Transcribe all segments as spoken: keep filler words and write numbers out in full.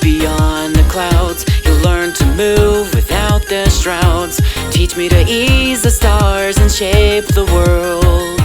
beyond the clouds. You'll learn to move without the shrouds. Teach me to ease the stars and shape the world.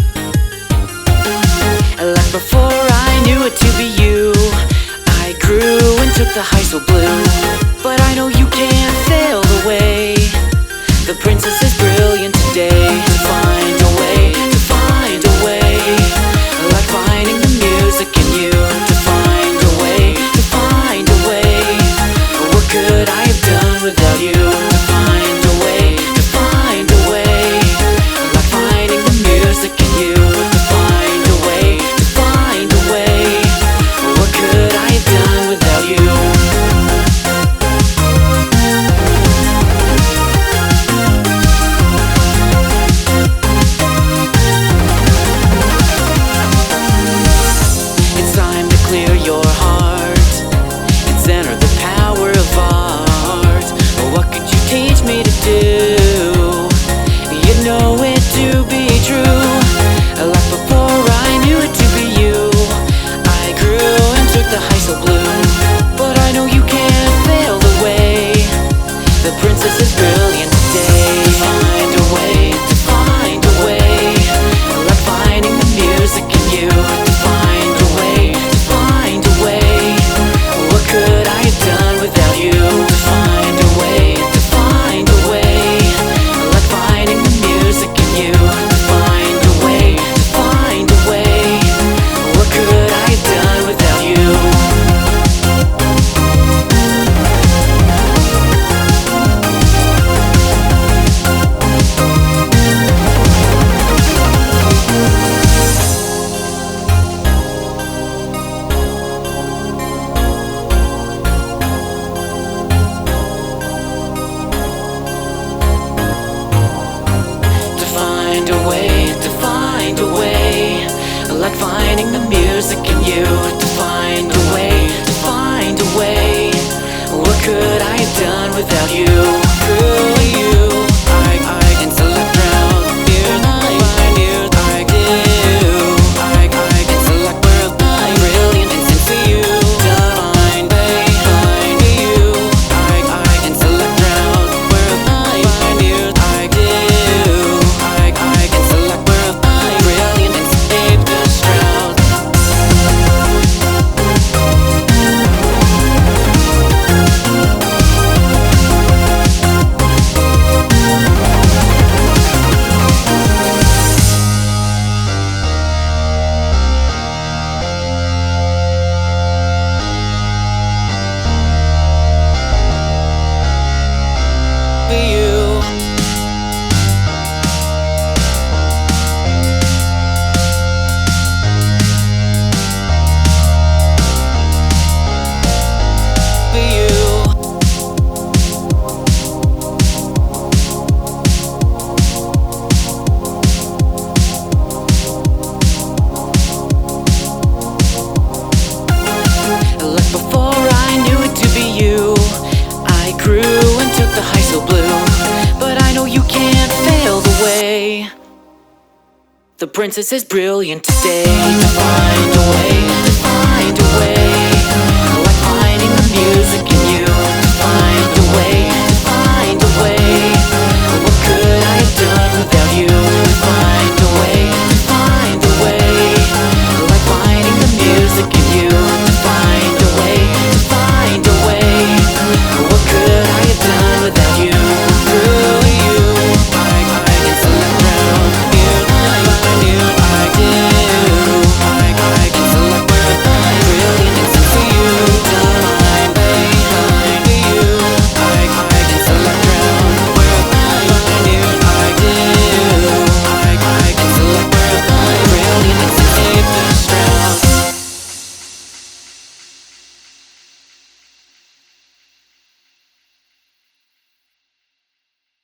Like before I knew it to be you, I grew and took the high so blue. But I know you can't fail the way the princess is brilliant today. To find a way, to find a way, like finding the music in you. To find a way, to find a way, what could I have done without you? To find a way, to find a way, like finding the music in you. To find a way, to find a way, what could I have done without you? Like finding the music in you. To find a way, to find a way, what could I have done without you? Through you, I, I can select drown. Here's I find you, I do. I, I can select world, I'm brilliant and sing for you. To find way, find you. I, I can select drown. World, I find you, I do. I, I can select world, I'm brilliant and save the the princess is brilliant today. To find a way, to find a way.